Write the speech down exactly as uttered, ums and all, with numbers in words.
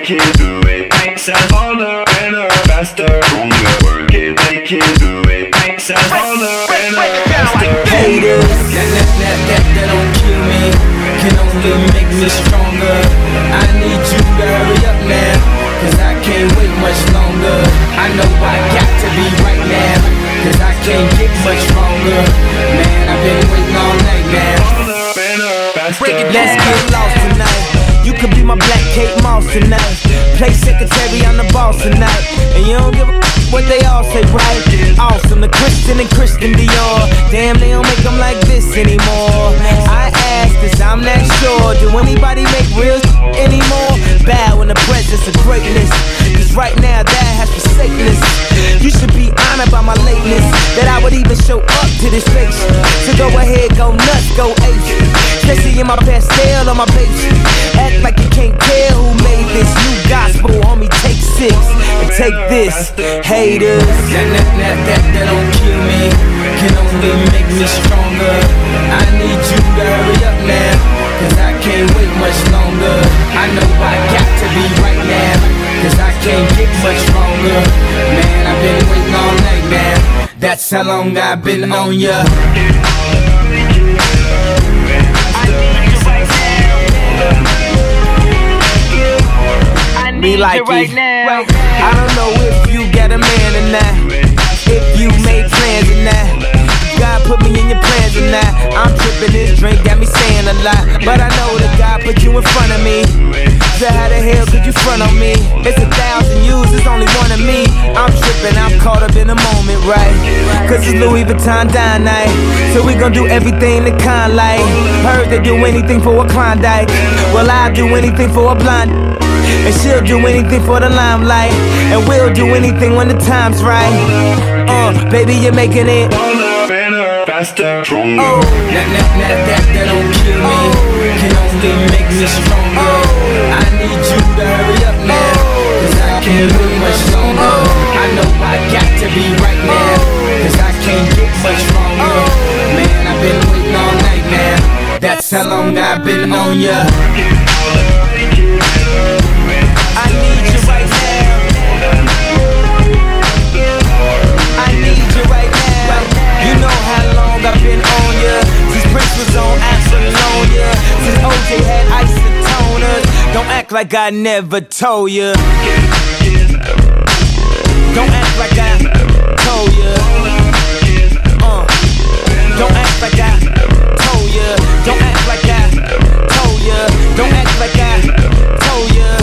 make it, do it. Makes us harder, better, faster, stronger. Work it, make it, do it. Makes us harder, better, faster. Haters, that, that, that, that, that don't kill me, can only make me stronger. I need you to hurry up now, cause I can't wait much longer. I know I got to be right now, cause I can't get much stronger. Man, I've been waiting all night now. Let's get lost tonight. You could be my Black Kate Moss tonight. Play secretary, I'm the boss tonight. And you don't give a what they all say, right? Awesome, the Christian and Christian Dior. Damn, they don't make them like this anymore. I ask this, I'm not sure. Do anybody make real anymore? Bow in the presence of greatness, cause right now that has forsaken us. You should be honored by my lateness, that I would even show up to this place. So go ahead, go nuts, go ape. Especially in my pastel on my page. Act like you can't tell who made this new gospel, homie. Take six and take this, haters. That, that, that, that, that don't kill me, can only make me stronger. I need you to hurry up now, cause I can't wait much longer. I know I got to be right now, cause I can't get much stronger. Man, I've been waiting all night now. That's how long I've been on ya. Me like right now. I don't know if you got a man or not, if you made plans or not. God put me in your plans or not. I'm tripping, this drink got me saying a lot, but I know that God put you in front of me. So how the hell could you front on me? It's a thousand yous, it's only one of me. I'm tripping, I'm caught up in the moment, right? Cause it's Louis Vuitton dine night, so we gon' do everything the kind like. Heard they do anything for a Klondike, well I'll do anything for a blind. And she'll do anything for the limelight, and we'll do anything when the time's right. Uh, baby, you're making it better, faster, stronger. Oh, that, that, that, that, that don't kill me, oh, can only make me stronger. Oh, I need you to hurry up now, cause I can't wait much longer. I know I got to be right now, cause I can't get much stronger. Man, I've been waiting all night now. That's how long I've been on ya. I've been on ya since Prince was on Apollonia, since O J had isotoners. Don't act like I never told ya. Don't act like I told ya. Uh, don't act like I told ya. Don't act like I told ya. Don't act like I told ya.